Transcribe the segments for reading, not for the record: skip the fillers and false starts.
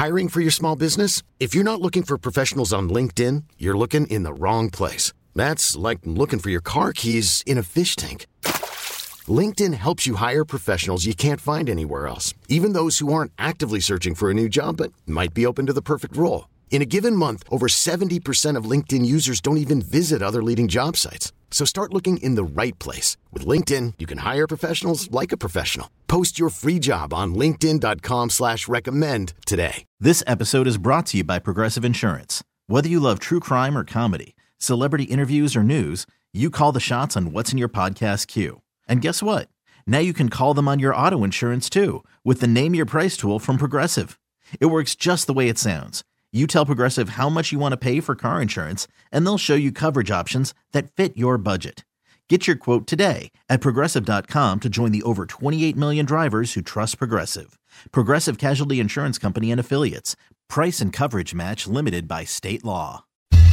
Hiring for your small business? If you're not looking for professionals on LinkedIn, you're looking in the wrong place. That's like looking for your car keys in a fish tank. LinkedIn helps you hire professionals you can't find anywhere else, even those who aren't actively searching for a new job but might be open to the perfect role. In a given month, over 70% of LinkedIn users don't even visit other leading job sites. So start looking in the right place. With LinkedIn, you can hire professionals like a professional. Post your free job on linkedin.com/recommend today. This episode is brought to you by Progressive Insurance. Whether you love true crime or comedy, celebrity interviews or news, you call the shots on what's in your podcast queue. And guess what? Now you can call them on your auto insurance too with the Name Your Price tool from Progressive. It works just the way it sounds. You tell Progressive how much you want to pay for car insurance, and they'll show you coverage options that fit your budget. Get your quote today at Progressive.com to join the over 28 million drivers who trust Progressive. Progressive Casualty Insurance Company and Affiliates. Price and coverage match limited by state law.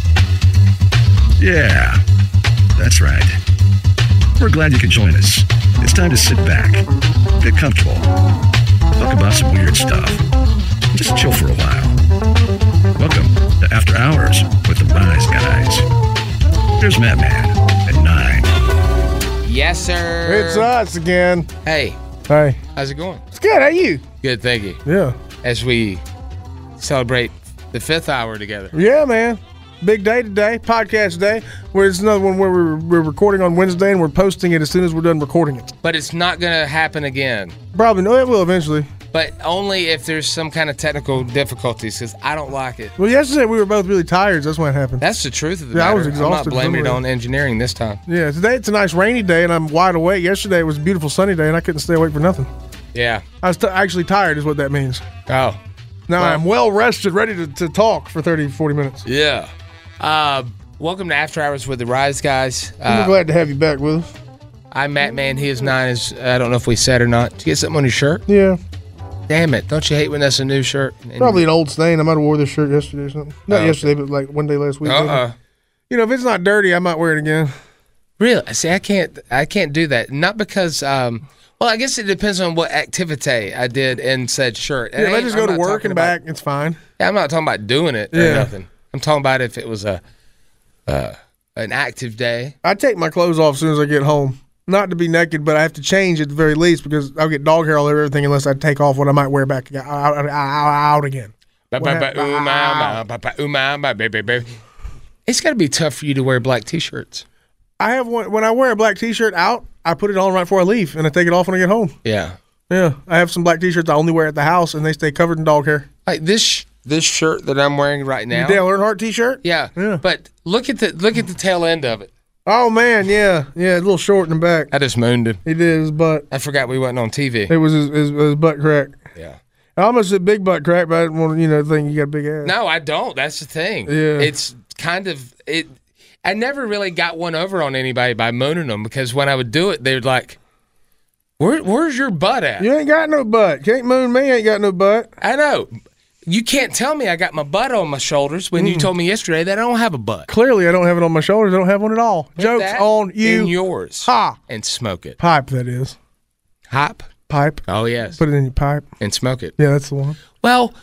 Yeah, that's right. We're glad you could join us. It's time to sit back, get comfortable, talk about some weird stuff, just chill for a while. Welcome to After Hours with the Rise Guys. Here's Matt Man at 9. Yes, sir. It's us again. Hey. Hey. How's it going? It's good. How you? Good, thank you. Yeah. As we celebrate the 5th hour together. Yeah, man. Big day today. Podcast day. Where it's another one where we're recording on Wednesday and we're posting it as soon as we're done recording it. But it's not going to happen again. Probably. No, it will eventually. But only if there's some kind of technical difficulties, because I don't like it. Well, yesterday we were both really tired. So that's what happened. That's the truth of the matter. I was exhausted. I'm not blaming it on engineering this time. Yeah, today it's a nice rainy day and I'm wide awake. Yesterday it was a beautiful sunny day and I couldn't stay awake for nothing. Yeah. I was actually tired is what that means. Oh. Now I'm well rested, ready to talk for 30, 40 minutes. Yeah. Welcome to After Hours with the Rise Guys. I'm glad to have you back with us. I'm Matt Man. He is 9. I don't know if we said or not. Did you get something on your shirt? Yeah. Damn it. Don't you hate when that's a new shirt? Probably an old stain. I might have wore this shirt yesterday or something. Not yesterday, but like one day last week. You know, if it's not dirty, I might wear it again. Really? See, I can't do that. Not because, well, I guess it depends on what activity I did in said shirt. Yeah, if I just go to work and back, it's fine. Yeah, I'm not talking about doing it or nothing. I'm talking about if it was an active day. I take my clothes off as soon as I get home. Not to be naked, but I have to change at the very least because I'll get dog hair all over everything unless I take off what I might wear back out again. It's got to be tough for you to wear black T-shirts. I have one. When I wear a black T-shirt out, I put it on right before I leave, and I take it off when I get home. Yeah. Yeah. I have some black T-shirts I only wear at the house, and they stay covered in dog hair. Like this shirt that I'm wearing right now. Your Dale Earnhardt T-shirt? Yeah. But look at the tail end of it. Oh, man, yeah. Yeah, a little short in the back. I just mooned him. He did his butt. I forgot we wasn't on TV. It was his butt crack. Yeah. I almost said big butt crack, but I didn't want to, think you got a big ass. No, I don't. That's the thing. Yeah. It's kind of it. I never really got one over on anybody by mooning them because when I would do it, they'd like, where's your butt at? You ain't got no butt. Can't moon me, ain't got no butt. I know. You can't tell me I got my butt on my shoulders when you told me yesterday that I don't have a butt. Clearly, I don't have it on my shoulders. I don't have one at all. Put Joke's that on you. in yours. Ha! And smoke it. Pipe, that is. Hop? Pipe. Oh, yes. Put it in your pipe. And smoke it. Yeah, that's the one. Well,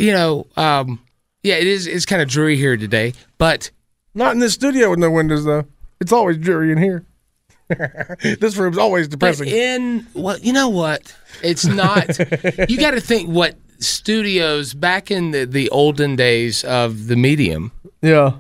it's kind of dreary here today, but... Not in this studio with no windows, though. It's always dreary in here. This room's always depressing. You know what? It's not. You got to think what studios back in the olden days of the medium. Yeah.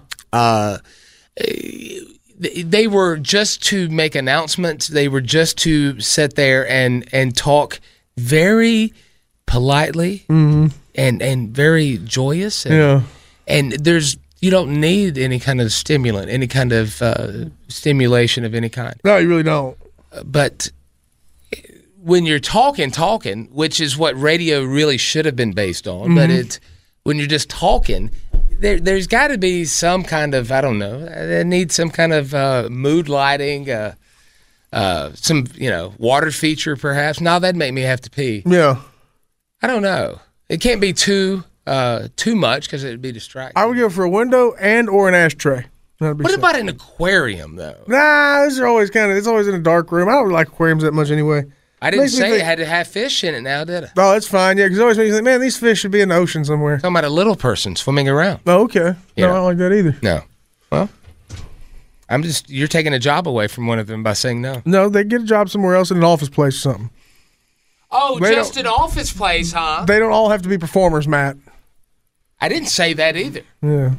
They were just to make announcements. They were just to sit there and talk very politely and very joyous. And you don't need any kind of stimulant, any kind of stimulation of any kind. No, you really don't. But when you're talking, which is what radio really should have been based on, but when you're just talking, there's got to be some kind of, I don't know, it needs some kind of mood lighting, some, water feature perhaps. Now that'd make me have to pee. Yeah. I don't know. It can't be too much because it would be distracting. I would go for a window or an ashtray. What about an aquarium though? Nah, those are always it's always in a dark room. I don't like aquariums that much anyway. I didn't Makes me say think- it had to have fish in it now, did I? Oh, that's fine. Yeah, because it always makes you think, man, these fish should be in the ocean somewhere. Talking about a little person swimming around. Oh, okay. Yeah. No, I don't like that either. No. Well, you're taking a job away from one of them by saying no. No, they get a job somewhere else in an office place or something. Oh, They just an office place, huh? They don't all have to be performers, Matt. I didn't say that either. Yeah.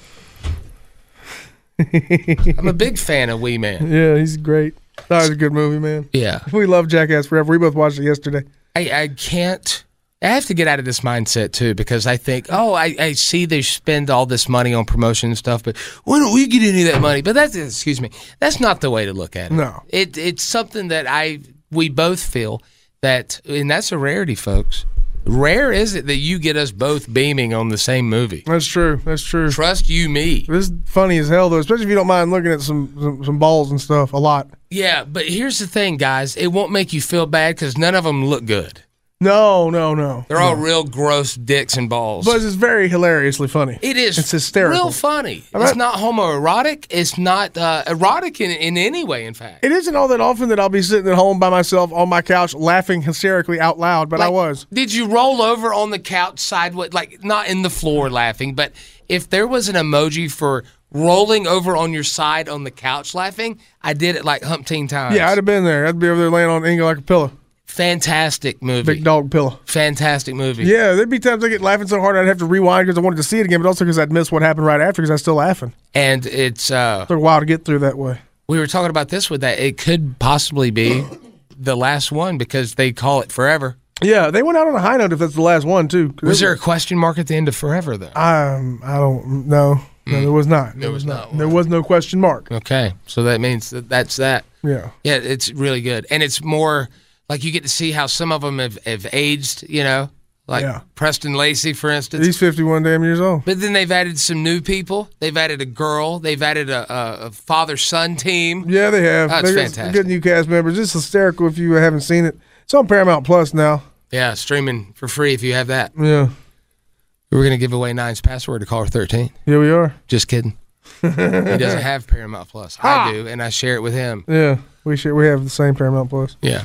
I'm a big fan of Wee Man. Yeah, he's great. That was a good movie, man. Yeah. We love Jackass Forever. We both watched it yesterday. I can't. I have to get out of this mindset too, because I think, I see they spend all this money on promotion and stuff, but why don't we get any of that money? But that's not the way to look at it. No. It's something that we both feel that, and that's a rarity, folks. Rare is it that you get us both beaming on the same movie. That's true. That's true. Trust you me. This is funny as hell, though, especially if you don't mind looking at some balls and stuff a lot. Yeah, but here's the thing, guys. It won't make you feel bad because none of them look good. No. They're all real gross dicks and balls. But it's very hilariously funny. It is. It's hysterical. Real funny. It's not homoerotic. It's not erotic in any way, in fact. It isn't all that often that I'll be sitting at home by myself on my couch laughing hysterically out loud, but I was. Did you roll over on the couch sideways, like not in the floor laughing, but if there was an emoji for rolling over on your side on the couch laughing, I did it like umpteen times. Yeah, I'd have been there. I'd be over there laying on Inga like a pillow. Fantastic movie. Big dog pillow. Fantastic movie. Yeah, there'd be times I get laughing so hard I'd have to rewind because I wanted to see it again, but also because I'd miss what happened right after because I was still laughing. And it's Took a while to get through that way. we were talking about this with that. It could possibly be the last one because they call it Forever. Yeah, they went out on a high note if that's the last one, too. Was there a question mark at the end of Forever, though? I don't know. No, there was not. There was not. There was no question mark. Okay, so that means that's that. Yeah. Yeah, it's really good. And it's more like you get to see how some of them have aged, like Yeah. Preston Lacey, for instance. He's 51 damn years old. But then they've added some new people. They've added a girl. They've added a father-son team. Yeah, they have. That's They got fantastic. Good new cast members. It's hysterical if you haven't seen it. It's on Paramount Plus now. Yeah, streaming for free if you have that. Yeah. We're going to give away Nine's password to caller 13. Here we are. Just kidding. He doesn't have Paramount Plus. I do, and I share it with him. Yeah. We have the same Paramount Plus. Yeah.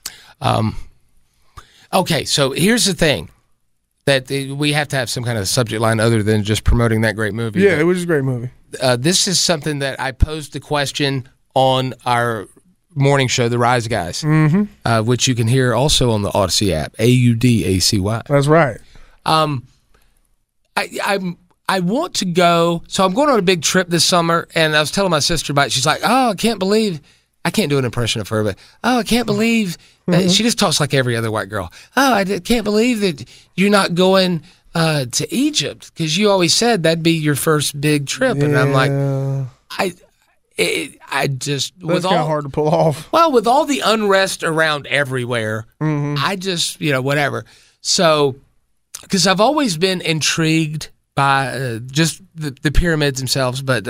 Okay, so here's the thing. That we have to have some kind of subject line other than just promoting that great movie. Yeah, it was a great movie. This is something that I posed the question on our morning show, The Rise Guys, which you can hear also on the Odyssey app, AUDACY. That's right. I want to go, so I'm going on a big trip this summer, and I was telling my sister about it. She's like, I can't do an impression of her, but, I can't believe, she just talks like every other white girl. I can't believe that you're not going to Egypt, because you always said that'd be your first big trip. And I'm like, I just, That's kind of hard to pull off. well, with all the unrest around everywhere, I just, whatever. So, because I've always been intrigued by just the pyramids themselves, but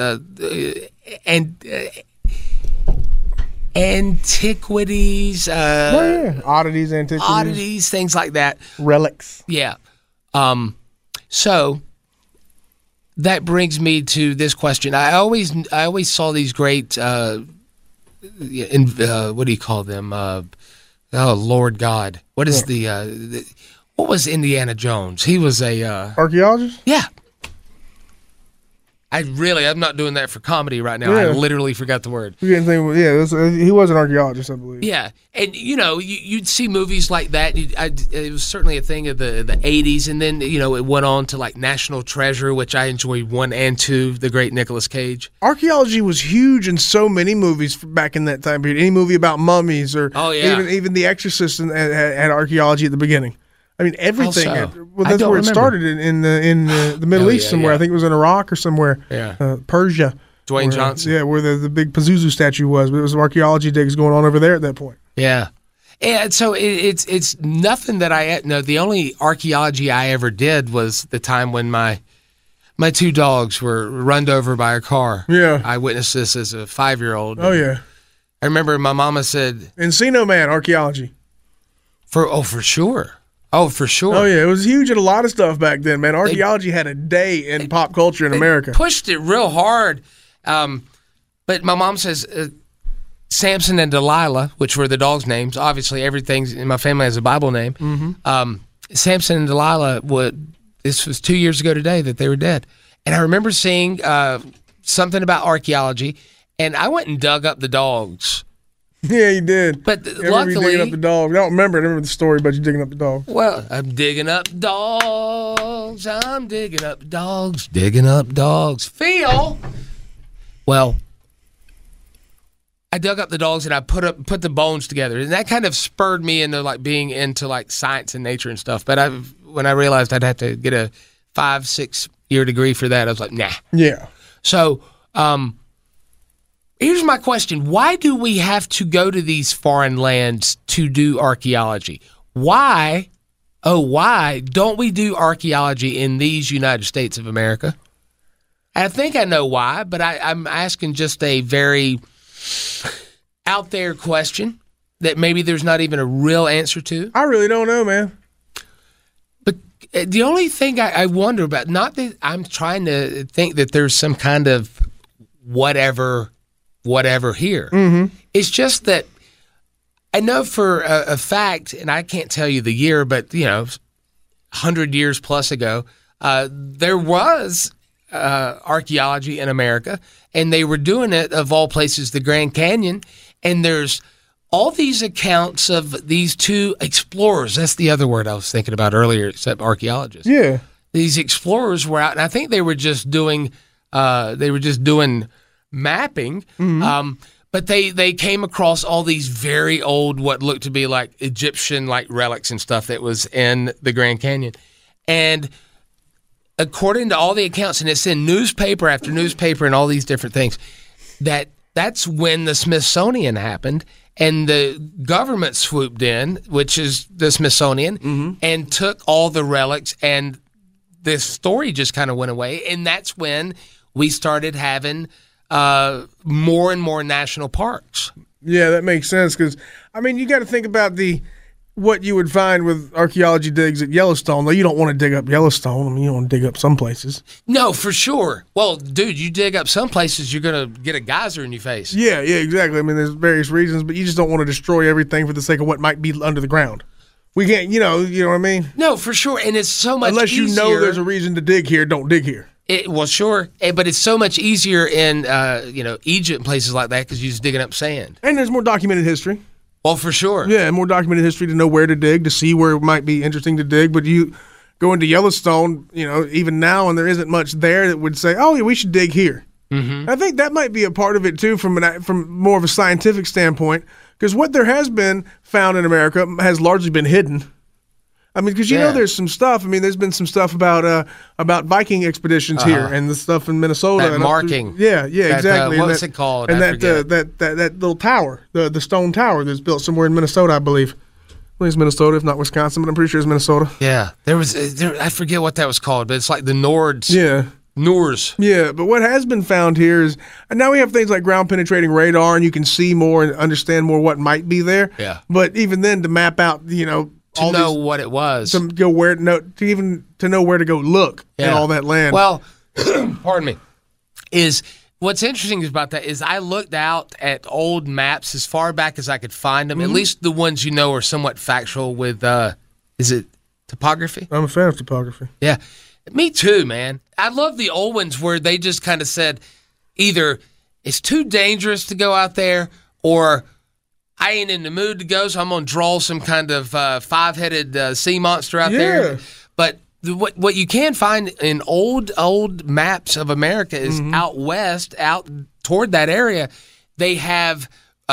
antiquities, Oddities, antiquities, things like that. relics. Yeah. So that brings me to this question. I always saw these great, what do you call them? Lord God. What is what was Indiana Jones? He was a Archaeologist? yeah. I'm not doing that for comedy right now. Yeah. I literally forgot the word. You didn't think, he was an archaeologist, I believe. Yeah, and you'd see movies like that. It was certainly a thing of the 80s, and then it went on to like National Treasure, which I enjoyed 1 and 2. The great Nicolas Cage. Archaeology was huge in so many movies back in that time period. Any movie about mummies or even The Exorcist had archaeology at the beginning. I mean, everything. How so? That's where it started in the Middle East somewhere. yeah. I think it was in Iraq or somewhere. Yeah. Persia. Dwayne Johnson. Yeah, where the big Pazuzu statue was. But it was archaeology digs going on over there at that point. Yeah. And so it's nothing that the only archaeology I ever did was the time when my 2 dogs were run over by a car. Yeah. I witnessed this as a 5-year-old. Oh, yeah. I remember my mama said, Encino Man, archaeology. for sure. Oh, for sure. Oh, yeah. It was huge in a lot of stuff back then, man. Archaeology had a day in pop culture in America. Pushed it real hard. But my mom says, Samson and Delilah, which were the dogs' names. Obviously, everything in my family has a Bible name. Samson and Delilah, this was 2 years ago today that they were dead. And I remember seeing something about archaeology, and I went and dug up the dogs. Yeah, you did. But luckily, digging up the dog. I don't remember the story about you digging up the dog. Well, I'm digging up dogs. I'm digging up dogs. Digging up dogs. Phil. Well, I dug up the dogs and I put the bones together, and that kind of spurred me into like being into like science and nature and stuff. But when I realized I'd have to get a 5-6 year degree for that, I was like, nah. Yeah. So, here's my question. Why do we have to go to these foreign lands to do archaeology? Why don't we do archaeology in these United States of America? I think I know why, but I'm asking just a very out there question that maybe there's not even a real answer to. I really don't know, man. But the only thing I wonder about, not that I'm trying to think that there's some kind of whatever here. Mm-hmm. It's just that I know for a fact, and I can't tell you the year, but 100 years plus ago, there was archaeology in America, and they were doing it, of all places, the Grand Canyon. And there's all these accounts of these two explorers. That's the other word I was thinking about earlier, except archaeologists. Yeah, these explorers were out, and I think they were just doing mapping. Mm-hmm. But they came across all these very old, what looked to be like Egyptian like relics and stuff that was in the Grand Canyon. And according to all the accounts, and it's in newspaper after newspaper and all these different things, that's when the Smithsonian happened, and the government swooped in, which is the Smithsonian, mm-hmm. and took all the relics, and this story just kind of went away. And that's when we started having more and more national parks. Yeah, that makes sense, because, you got to think about what you would find with archaeology digs at Yellowstone. Though you don't want to dig up Yellowstone. You don't want to dig up some places. No, for sure. Well, dude, you dig up some places, you're going to get a geyser in your face. Yeah, exactly. There's various reasons, but you just don't want to destroy everything for the sake of what might be under the ground. We can't, you know what I mean? No, for sure. And it's so much Unless easier. You know there's a reason to dig here, don't dig here. Well, sure, but it's so much easier in Egypt and places like that because you're just digging up sand. And there's more documented history. Well, for sure. Yeah, more documented history to know where to dig, to see where it might be interesting to dig. But you go into Yellowstone, even now, and there isn't much there that would say, oh, yeah, we should dig here. Mm-hmm. I think that might be a part of it, too, from more of a scientific standpoint, because what there has been found in America has largely been hidden. Because there's some stuff. There's been some stuff about Viking expeditions here and the stuff in Minnesota. That marking. Yeah, exactly. What's it called? And that little tower, the stone tower that's built somewhere in Minnesota, I believe. I think it's Minnesota, if not Wisconsin, but I'm pretty sure it's Minnesota. Yeah, I forget what that was called, but it's like the Nords. Yeah. Noors. Yeah, but what has been found here is, and now we have things like ground penetrating radar, and you can see more and understand more what might be there. Yeah. But even then, to map out, to know what it was, to know where to go look at all that land. Well, pardon me. What's interesting about that is I looked out at old maps as far back as I could find them. Mm-hmm. At least the ones are somewhat factual. With is it topography? I'm a fan of topography. Yeah, me too, man. I love the old ones where they just kind of said either it's too dangerous to go out there or I ain't in the mood to go, so I'm going to draw some kind of five-headed sea monster out there. But what you can find in old maps of America is out west, out toward that area, they have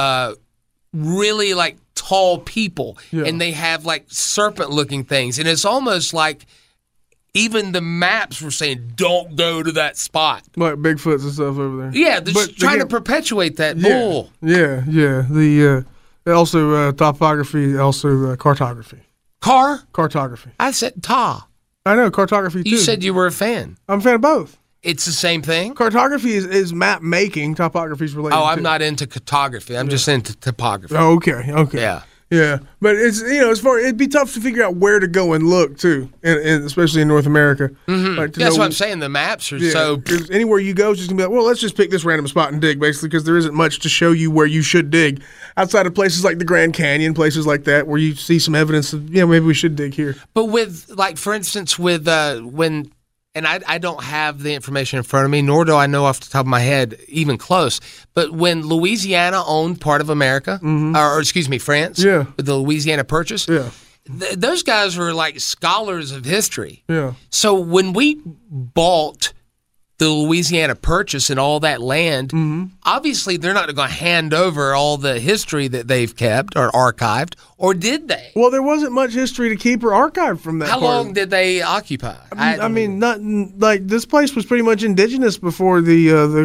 really like tall people, and they have like serpent-looking things. And it's almost like even the maps were saying, don't go to that spot. Like Bigfoots and stuff over there. Yeah, they're just trying to perpetuate that bull. Yeah. Also topography, also cartography. Cartography. I said ta. I know, cartography too. You said you were a fan. I'm a fan of both. It's the same thing? Cartography is map making. Topography is related to. I'm not into cartography. I'm just into topography. Oh, okay. Yeah. Yeah, but it's it'd be tough to figure out where to go and look too, and especially in North America. Mm-hmm. That's what I'm saying. The maps are so. 'Cause anywhere you go, it's just gonna be like, well, let's just pick this random spot and dig, basically, because there isn't much to show you where you should dig outside of places like the Grand Canyon, places like that, where you see some evidence of maybe we should dig here. But with for instance, with when. And I don't have the information in front of me, nor do I know off the top of my head, even close. But when Louisiana owned part of America, or excuse me, France, with the Louisiana Purchase, those guys were like scholars of history. Yeah. So when we bought the Louisiana Purchase and all that land, obviously they're not going to hand over all the history that they've kept or archived, or did they? Well, there wasn't much history to keep or archive from that. How long did they occupy? I mean, not like this place was pretty much indigenous before the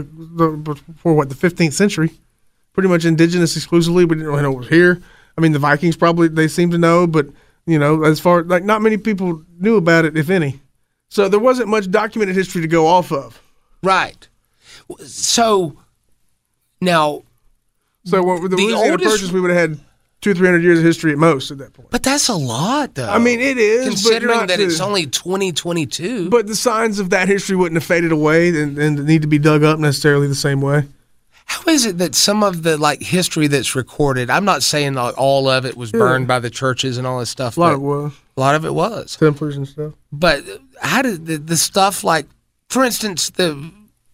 15th century. Pretty much indigenous exclusively. We didn't really know it was here. I mean, the Vikings probably they seem to know, but as far like not many people knew about it, if any. So there wasn't much documented history to go off of. Right. So now, with the Louisiana Purchase, we would have had 200-300 years of history at most at that point. But that's a lot, though. I mean, it is, considering that it's only 2022. But the signs of that history wouldn't have faded away and need to be dug up necessarily the same way. How is it that some of the history that's recorded? I'm not saying all of it was burned by the churches and all this stuff. A lot of it was Templars and stuff. But how did the stuff for instance, the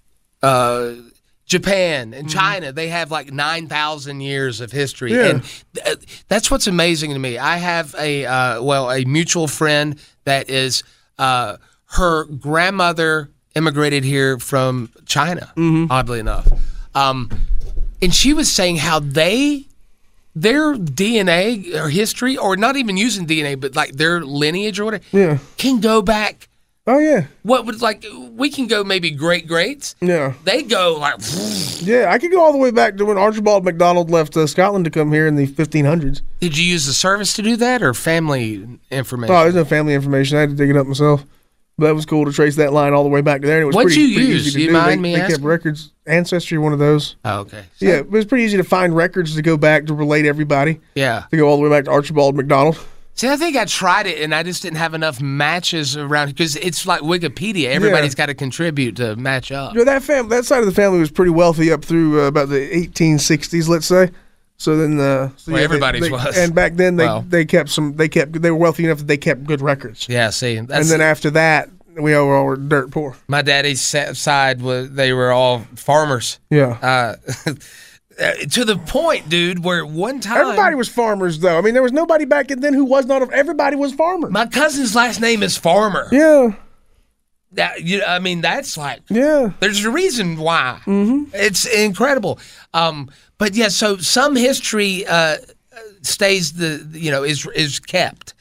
Japan and China, they have 9,000 years of history, and that's what's amazing to me. I have a mutual friend that is her grandmother immigrated here from China, oddly enough, and she was saying how their DNA or history, or not even using DNA, but their lineage or whatever, can go back. Oh yeah. What would we can go maybe greats? Yeah. They go Yeah, I could go all the way back to when Archibald MacDonald left Scotland to come here in the 1500s. Did you use the service to do that, or family information? Oh, there's no family information. I had to dig it up myself. But that was cool to trace that line all the way back to there. And it was What'd pretty you use? easy to Do you do. mind me They asking? kept records. Ancestry, one of those. Oh, okay. So, yeah, it was pretty easy to find records to go back to relate everybody. Yeah. To go all the way back to Archibald MacDonald. See, I think I tried it, and I just didn't have enough matches around, because it's like Wikipedia. Everybody's got to contribute to match up. That side of the family was pretty wealthy up through about the 1860s, let's say. So then, everybody's was. And back then, they were wealthy enough that they kept good records. Yeah, see, and then after that, we all were dirt poor. My daddy's side they were all farmers. Yeah. To the point, dude, where one time everybody was farmers, though. I mean, there was nobody back then who was not. Everybody was farmer. My cousin's last name is Farmer. Yeah. That's yeah. There's a reason why. Mm-hmm. It's incredible. But yeah, so some history stays is kept.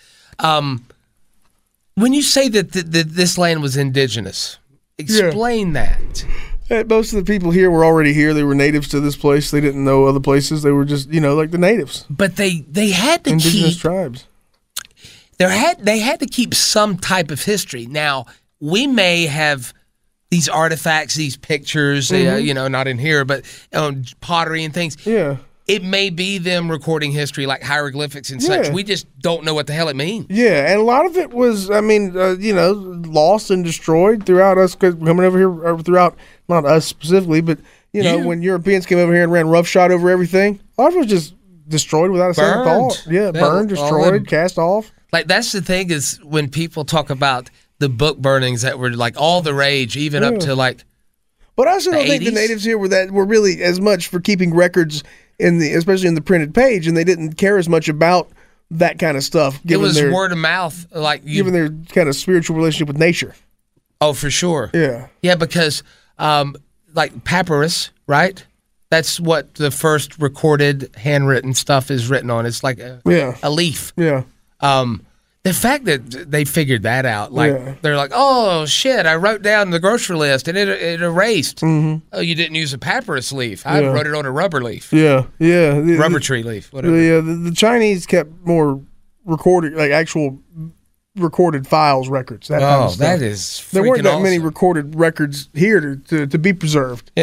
When you say that this land was indigenous, explain that. Most of the people here were already here. They were natives to this place. They didn't know other places. They were just, like the natives. But they had to indigenous tribes. They had to keep some type of history. Now, we may have these artifacts, these pictures, not in here, but pottery and things. Yeah. It may be them recording history like hieroglyphics and such. We just don't know what the hell it means. Yeah, and a lot of it was, lost and destroyed throughout us coming over here, or throughout, not us specifically, but, when Europeans came over here and ran roughshod over everything, a lot of it was just destroyed without a second thought. Yeah, burned, destroyed, cast off. That's the thing is when people talk about the book burnings that were all the rage, even up to But I also don't think the natives here were really as much for keeping records especially in the printed page, and they didn't care as much about that kind of stuff. It was word of mouth, given their kind of spiritual relationship with nature. Oh, for sure. Yeah. Yeah, because papyrus, right? That's what the first recorded handwritten stuff is written on. It's like a leaf. Yeah. The fact that they figured that out, they're like, oh, shit, I wrote down the grocery list and it erased. Mm-hmm. Oh, you didn't use a papyrus leaf. I wrote it on a rubber leaf. Yeah, yeah. Rubber tree leaf, whatever. The Chinese kept more recorded, actual recorded files, records. That kind of stuff. That is freaking There weren't that many awesome. recorded records here to be preserved. Yeah.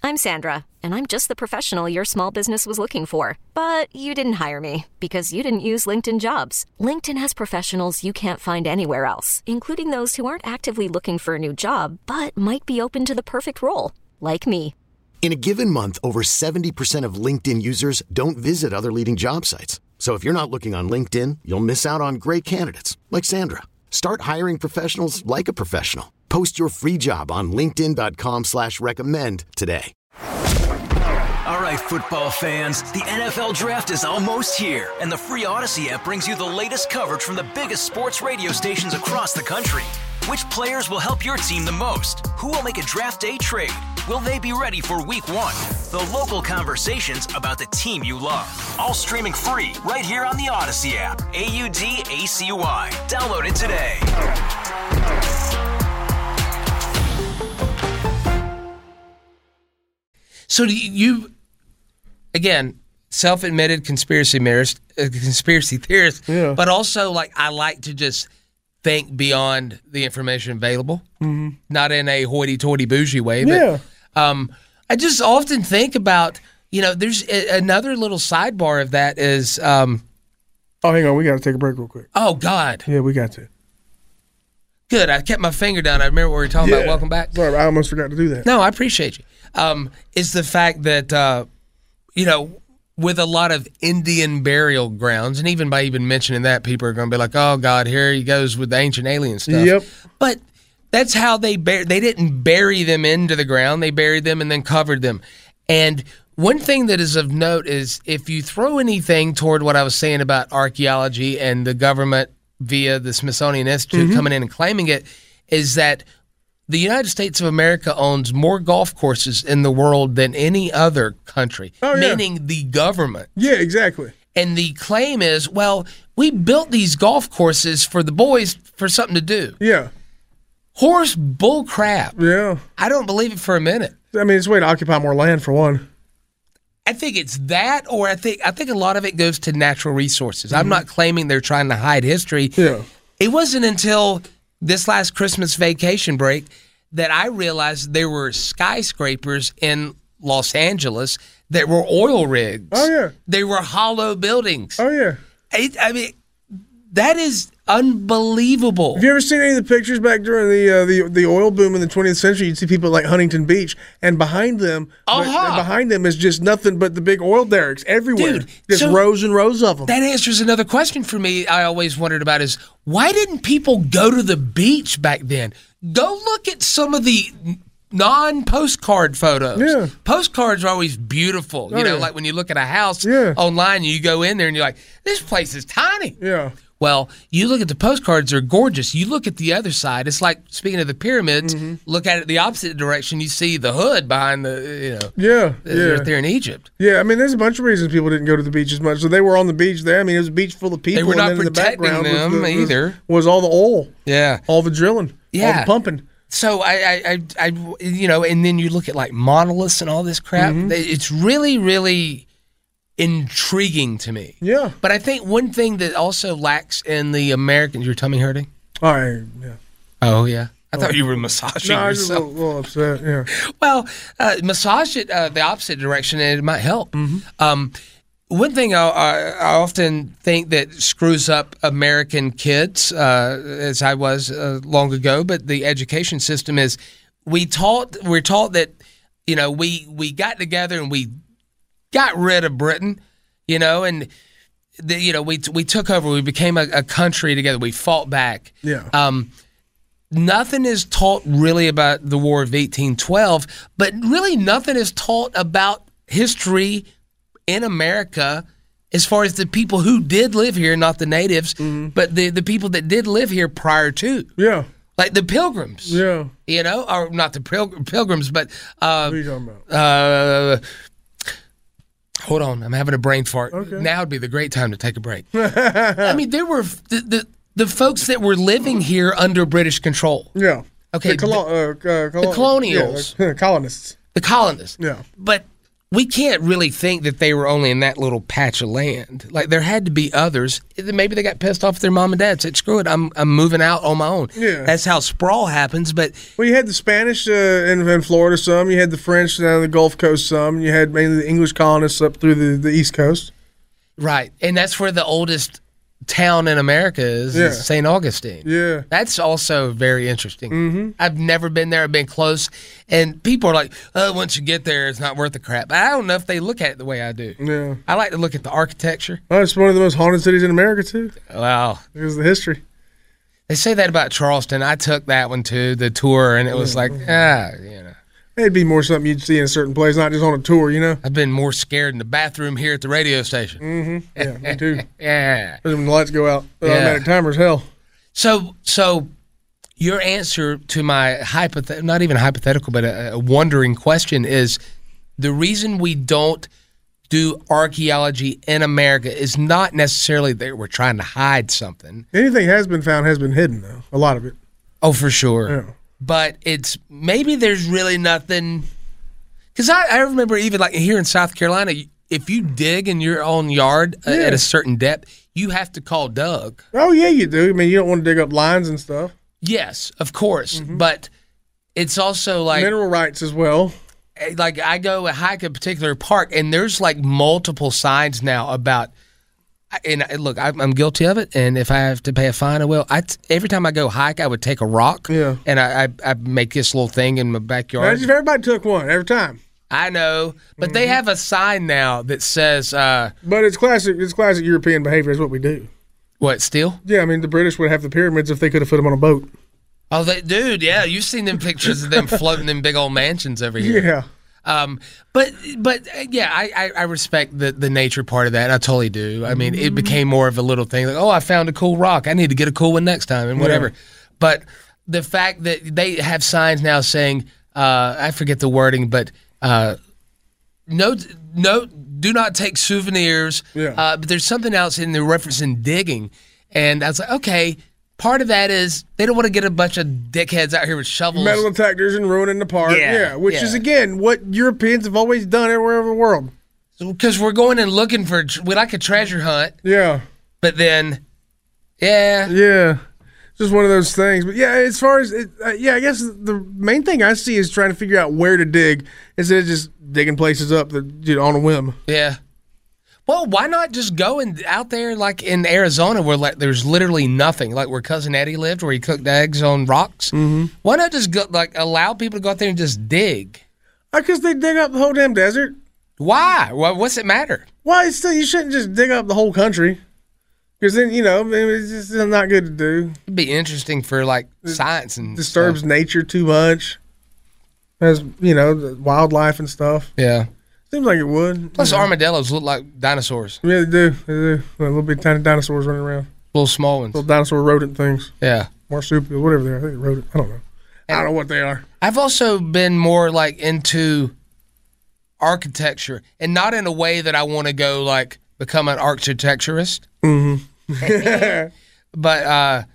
I'm Sandra, and I'm just the professional your small business was looking for. But you didn't hire me because you didn't use LinkedIn Jobs. LinkedIn has professionals you can't find anywhere else, including those who aren't actively looking for a new job, but might be open to the perfect role, like me. In a given month, over 70% of LinkedIn users don't visit other leading job sites. So if you're not looking on LinkedIn, you'll miss out on great candidates like Sandra. Start hiring professionals like a professional. Post your free job on linkedin.com/recommend today. All right, football fans, the NFL Draft is almost here, and the free Odyssey app brings you the latest coverage from the biggest sports radio stations across the country. Which players will help your team the most? Who will make a draft day trade? Will they be ready for week 1? The local conversations about the team you love. All streaming free right here on the Odyssey app. AUDACY. Download it today. So do you, again, self-admitted conspiracy theorist, but also like I like to just think beyond the information available, not in a hoity-toity bougie way, but I just often think about, there's another little sidebar of that is... hang on, we got to take a break real quick. Oh, God. Yeah, we got to. Good, I kept my finger down. I remember what we were talking about. Welcome back. Sorry, I almost forgot to do that. No, I appreciate you. It's the fact that, with a lot of Indian burial grounds, and even by even mentioning that, people are going to be like, oh, God, here he goes with the ancient alien stuff. Yep. But that's how they didn't bury them into the ground. They buried them and then covered them. And one thing that is of note is if you throw anything toward what I was saying about archaeology and the government via the Smithsonian Institute coming in and claiming it, is that the United States of America owns more golf courses in the world than any other country, meaning the government. Yeah, exactly. And the claim is, well, we built these golf courses for the boys for something to do. Yeah. Horse bull crap. Yeah. I don't believe it for a minute. I mean, it's a way to occupy more land, for one. I think it's that, or I think a lot of it goes to natural resources. I'm not claiming they're trying to hide history. Yeah. It wasn't until this last Christmas vacation break that I realized there were skyscrapers in Los Angeles that were oil rigs. Oh, yeah. They were hollow buildings. Oh, yeah. I mean, that is unbelievable. Have you ever seen any of the pictures back during the oil boom in the 20th century? You'd see people like Huntington Beach, and behind them is just nothing but the big oil derricks everywhere. Dude, just so rows and rows of them. That answers another question for me I always wondered about is, why didn't people go to the beach back then? Go look at some of the non-postcard photos. Yeah. Postcards are always beautiful. Like when you look at a house online, you go in there and you're like, this place is tiny. Yeah. Well, you look at the postcards, they're gorgeous. You look at the other side, it's like, speaking of the pyramids, look at it the opposite direction, you see the hood behind the, right there in Egypt. Yeah, I mean, there's a bunch of reasons people didn't go to the beach as much. So they were on the beach there. I mean, it was a beach full of people. They were not and then protecting in the background them either. Was all the oil. Yeah. All the drilling. Yeah. All the pumping. So I and then you look at like monoliths and all this crap. It's really, really intriguing to me. Yeah. But I think one thing that also lacks in the Americans, your tummy hurting? All right, yeah. Oh, yeah. I thought you were massaging I was yourself. a little upset, yeah. Well, massage it the opposite direction and it might help. One thing I often think that screws up American kids, as I was long ago, but the education system is we're taught that, we got together and we got rid of Britain, and we took over. We became a country together. We fought back. Yeah. Nothing is taught really about the War of 1812, but really nothing is taught about history in America as far as the people who did live here, not the natives, but the people that did live here prior to. Yeah. Like the Pilgrims. Yeah. Or not the Pilgrims, but... what are you talking about? Hold on, I'm having a brain fart. Okay. Now would be the great time to take a break. I mean, there were the folks that were living here under British control. Yeah. Okay. The colonials. Yeah, colonists. the colonists. Yeah. But we can't really think that they were only in that little patch of land. Like, there had to be others. Maybe they got pissed off at their mom and dad, said, screw it, I'm moving out on my own. Yeah. That's how sprawl happens. But Well, you had the Spanish in Florida some. You had the French down the Gulf Coast some. You had mainly the English colonists up through the East Coast. right, and that's where the oldest town in America is St. Augustine. Yeah. That's also very interesting. Mm-hmm. I've never been there. I've been close. And people are like, oh, once you get there, it's not worth the crap. I don't know if they look at it the way I do. Yeah. I like to look at the architecture. Oh, it's one of the most haunted cities in America, too. Wow. Because of the history. They say that about Charleston. I took that one, too, the tour, and it was like, you know. It'd be more something you'd see in a certain place, not just on a tour, you know? I've been more scared in the bathroom here at the radio station. Mm-hmm. Yeah, me too. Yeah. Especially when the lights go out. The Yeah. automatic timer's hell. So your answer to my not even hypothetical, but a wondering question is, the reason we don't do archaeology in America is not necessarily that we're trying to hide something. Anything has been found has been hidden, though. A lot of it. Oh, for sure. Yeah. But it's maybe there's really nothing. Because I remember even like here in South Carolina, if you dig in your own yard at a certain depth, you have to call Doug. Oh, yeah, you do. I mean, you don't want to dig up lines and stuff. Yes, of course. But it's also like Mineral rights as well. Like I go hike a particular park, and there's like multiple signs now about. And look, I'm guilty of it, and if I have to pay a fine, I will. Every time I go hike, I would take a rock, and I make this little thing in my backyard. Imagine if everybody took one every time. I know, but they have a sign now that says, But it's classic. It's classic European behavior. Is what we do. what, steel? Yeah, I mean, the British would have the pyramids if they could have put them on a boat. Oh, dude, yeah, you've seen them pictures of them floating in big old mansions over here. Yeah. But yeah, I respect the nature part of that. I totally do. I mean, it became more of a little thing like, oh, I found a cool rock. I need to get a cool one next time and whatever. Yeah. But the fact that they have signs now saying, I forget the wording, but no, do not take souvenirs. Yeah. But there's something else in the reference in digging, and I was like, okay. Part of that is they don't want to get a bunch of dickheads out here with shovels. Metal detectors and ruining the park. Yeah, which is, again, what Europeans have always done everywhere in the world. Because we're going and looking for, we like a treasure hunt. Yeah. But then, yeah. Yeah. Just one of those things. But yeah, as far as, I guess the main thing I see is trying to figure out where to dig instead of just digging places up that, on a whim. Yeah. Well, why not just go out there like in Arizona where like there's literally nothing, like where Cousin Eddie lived, where he cooked eggs on rocks? Mm-hmm. Why not just go, like allow people to go out there and just dig? Because they dig up the whole damn desert. Why? What's it matter? Why? You shouldn't just dig up the whole country. Because then, it's just not good to do. It'd be interesting for like science and disturbs stuff. nature too much. Has, the wildlife and stuff. Yeah. Seems like it would. Plus, armadillos look like dinosaurs. Yeah, they do. They do. A little bit tiny dinosaurs running around. Little small ones. Little dinosaur rodent things. Yeah. Marsupial, whatever they are. I think rodent. I don't know. I don't know what they are. I've also been more like into architecture, and not in a way that I want to go like become an architecturist. Mm-hmm. But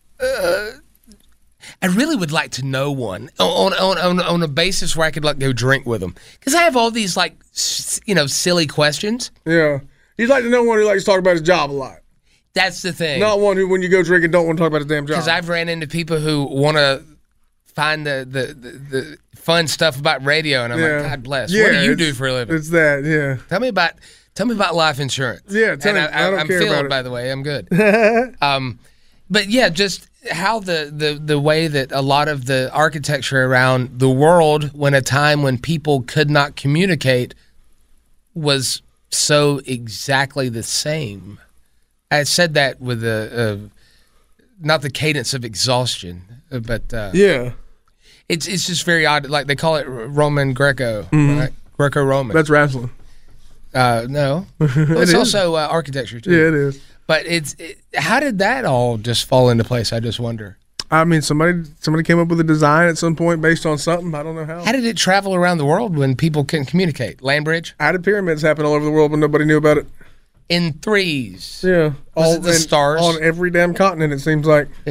I really would like to know one on a basis where I could like go drink with them, because I have all these like silly questions. Yeah, you'd like to know one who likes to talk about his job a lot. That's the thing. Not one who, when you go drinking, don't want to talk about his damn job. Because I've ran into people who want to find the fun stuff about radio, and I'm like, God bless. Yeah, what do you do for a living? It's that. Yeah. Tell me about life insurance. Yeah, tell me. I don't I'm care filled, about it. by the way. I'm good. But yeah, just how the way that a lot of the architecture around the world, when a time when people could not communicate, was so exactly the same. I said that with not the cadence of exhaustion, but yeah, it's just very odd. Like they call it Roman Greco, right? Greco-Roman. That's wrestling. No, it's also architecture too. Yeah, it is. But how did that all just fall into place? I just wonder. I mean, somebody came up with a design at some point based on something. I don't know how. How did it travel around the world when people couldn't communicate? Land bridge? How did pyramids happen all over the world when nobody knew about it? In threes. Yeah. Was it the stars? On every damn continent, it seems like. Yeah.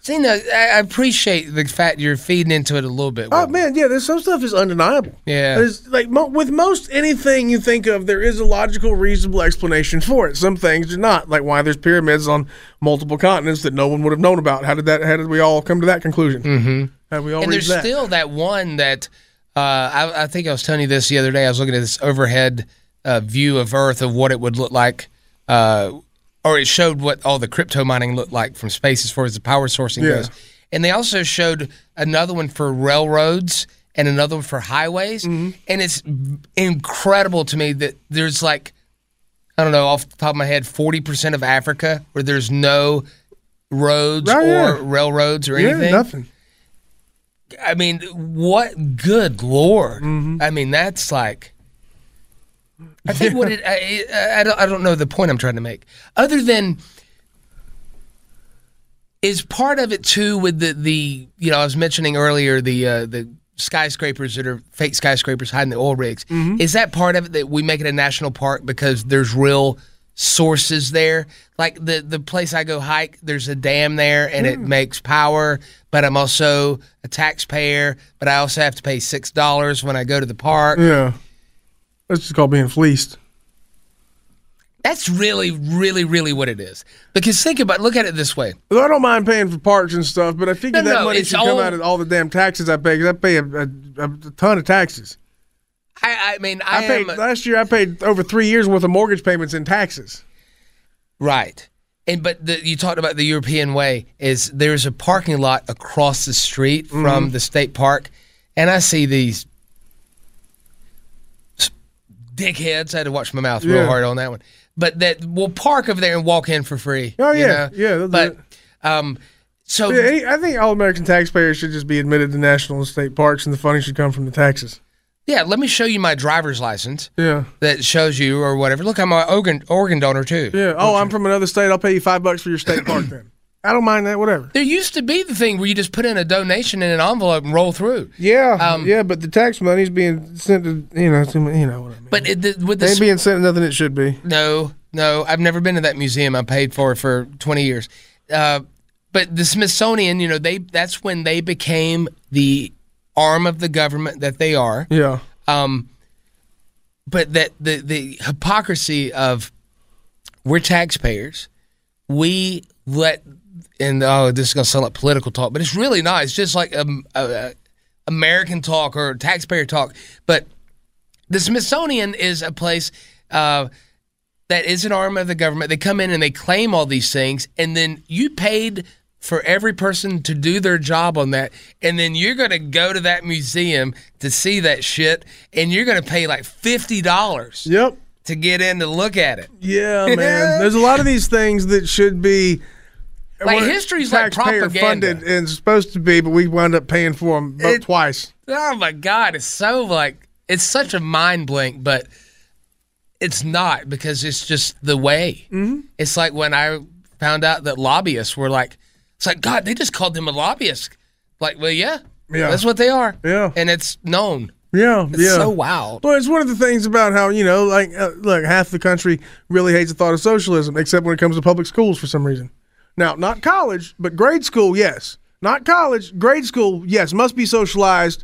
See, no, I appreciate the fact you're feeding into it a little bit. Oh man, yeah. There's some stuff is undeniable. Yeah. There's like with most anything you think of, there is a logical, reasonable explanation for it. Some things are not, like why there's pyramids on multiple continents that no one would have known about. How did we all come to that conclusion? Mm-hmm. How did we all and reach there's that? still that one that I think I was telling you this the other day. I was looking at this overhead view of Earth of what it would look like. Or it showed what all the crypto mining looked like from space as far as the power sourcing goes. And they also showed another one for railroads and another one for highways. Mm-hmm. And it's incredible to me that there's like, I don't know, off the top of my head, 40% of Africa where there's no roads or railroads or anything. Yeah, nothing. I mean, what good Lord. Mm-hmm. I mean, that's like... I think what it I don't know the point I'm trying to make. Other than is part of it too with the I was mentioning earlier the skyscrapers that are fake skyscrapers hiding the oil rigs. Mm-hmm. Is that part of it that we make it a national park because there's real sources there? Like the place I go hike, there's a dam there and it makes power, but I'm also a taxpayer, but I also have to pay $6 when I go to the park. Yeah. That's just called being fleeced. That's really, really, really what it is. Because look at it this way. Well, I don't mind paying for parks and stuff, but I figure that money should come out of all the damn taxes I pay, because I pay a ton of taxes. Last year I paid over 3 years worth of mortgage payments in taxes. Right. But you talked about the European way. There's a parking lot across the street from the state park, and I see these dickheads. I had to watch my mouth real hard on that one. But that will park over there and walk in for free. Oh, yeah. Yeah. But, so... Yeah, I think all American taxpayers should just be admitted to national and state parks, and the funding should come from the taxes. Yeah, let me show you my driver's license. Yeah. That shows you or whatever. Look, I'm an Oregon donor, too. Yeah. Oh, I'm from another state. I'll pay you $5 for your state park then. I don't mind that, whatever. There used to be the thing where you just put in a donation in an envelope and roll through. Yeah, but the tax money's being sent to, you know what I mean. But with this, ain't being sent to nothing it should be. No, I've never been to that museum I paid for 20 years. But the Smithsonian, that's when they became the arm of the government that they are. Yeah. But that the hypocrisy of we're taxpayers, we let... And this is going to sound like political talk, but it's really not. It's just like American talk or taxpayer talk. But the Smithsonian is a place that is an arm of the government. They come in and they claim all these things, and then you paid for every person to do their job on that, and then you're going to go to that museum to see that shit, and you're going to pay like $50 Yep. to get in to look at it. Yeah, man. There's a lot of these things that should be... Like history's like propaganda. Funded and supposed to be, but we wound up paying for them twice. Oh my God, it's such a mind blink, but it's not, because it's just the way. Mm-hmm. It's like when I found out that lobbyists were like, it's like, God, they just called them a lobbyist. Like, well, yeah, that's what they are. Yeah. And it's known. Yeah, it's so wild. Well, it's one of the things about how, look, half the country really hates the thought of socialism, except when it comes to public schools for some reason. Now, not college, but grade school, yes. Not college, grade school, yes. Must be socialized.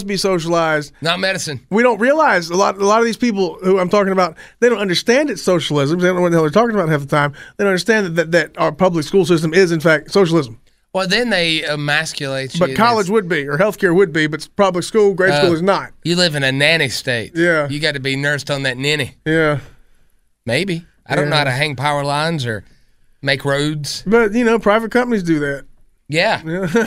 Not medicine. We don't realize a lot of these people who I'm talking about, they don't understand it's socialism. They don't know what the hell they're talking about half the time. They don't understand that our public school system is, in fact, socialism. Well, then they emasculate you. But college would be, or healthcare would be, but public school, grade school is not. You live in a nanny state. Yeah. You got to be nursed on that ninny. Yeah. Maybe. I don't know how to hang power lines or make roads. But, private companies do that. Yeah.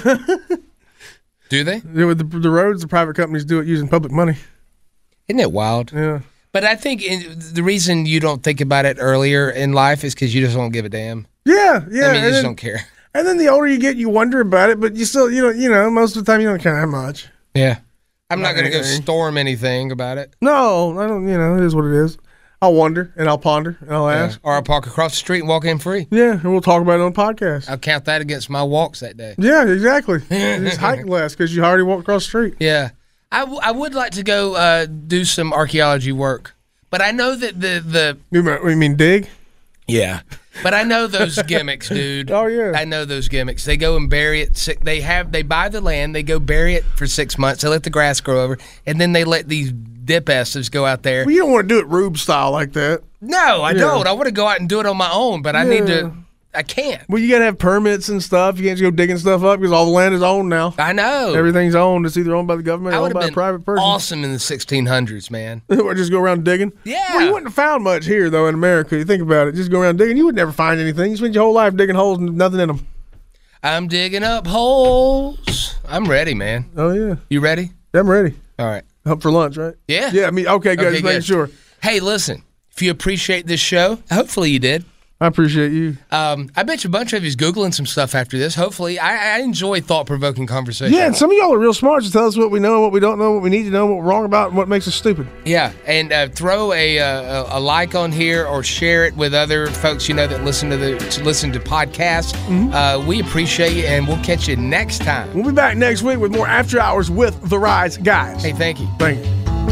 Do they? Yeah, with the roads, the private companies do it using public money. Isn't it wild? Yeah. But I think the reason you don't think about it earlier in life is because you just don't give a damn. Yeah. You just don't care. And then the older you get, you wonder about it, but you still, most of the time you don't care that much. Yeah. I'm not going to go storm anything about it. No, I don't, it is what it is. I'll wonder, and I'll ponder, and I'll ask. Or I'll park across the street and walk in free. Yeah, and we'll talk about it on the podcast. I'll count that against my walks that day. Yeah, exactly. Just hike less because you already walked across the street. Yeah. I would like to go do some archaeology work, but I know that the You mean dig? Yeah. But I know those gimmicks, dude. Oh, yeah. I know those gimmicks. They go and bury it. They buy the land. They go bury it for 6 months. They let the grass grow over, and then they let these dip asses go out there. Well, you don't want to do it Rube style like that. No, I don't. I want to go out and do it on my own, but I need to. I can't. Well, you got to have permits and stuff. You can't just go digging stuff up because all the land is owned now. I know. Everything's owned. It's either owned by the government or owned by a private person. Awesome in the 1600s, man. Or just go around digging? Yeah. Well, you wouldn't have found much here, though, in America. You think about it. Just go around digging. You would never find anything. You spend your whole life digging holes and nothing in them. I'm digging up holes. I'm ready, man. Oh, yeah. You ready? I'm ready. All right. Up for lunch, right? Yeah. Yeah, okay, good. Just making sure. Hey, listen. If you appreciate this show, hopefully you did. I appreciate you. I bet you a bunch of you's Googling some stuff after this. Hopefully. I enjoy thought-provoking conversations. Yeah, and some of y'all are real smart to tell us what we know and what we don't know, what we need to know, what we're wrong about, and what makes us stupid. Yeah, and throw a like on here or share it with other folks you know that listen to podcasts. Mm-hmm. We appreciate you, and we'll catch you next time. We'll be back next week with more After Hours with the Rise Guys. Hey, thank you. Thank you.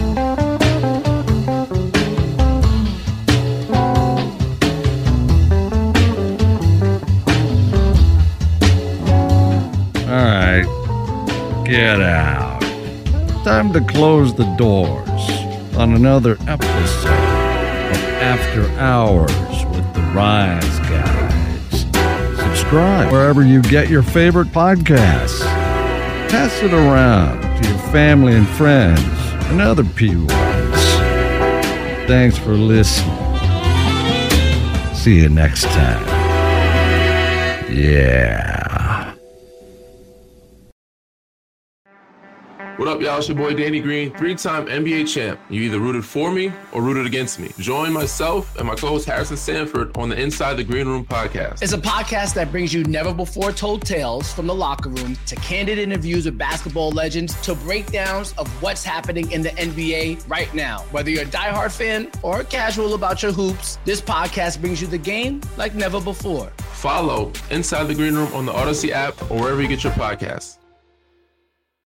All right, get out. Time to close the doors on another episode of After Hours with the Rise Guys. Subscribe wherever you get your favorite podcasts. Pass it around to your family and friends and other P1s. Thanks for listening. See you next time. Yeah. What up, y'all? It's your boy Danny Green, 3-time NBA champ. You either rooted for me or rooted against me. Join myself and my co-host Harrison Sanford on the Inside the Green Room podcast. It's a podcast that brings you never-before-told tales from the locker room to candid interviews with basketball legends to breakdowns of what's happening in the NBA right now. Whether you're a diehard fan or casual about your hoops, this podcast brings you the game like never before. Follow Inside the Green Room on the Odyssey app or wherever you get your podcasts.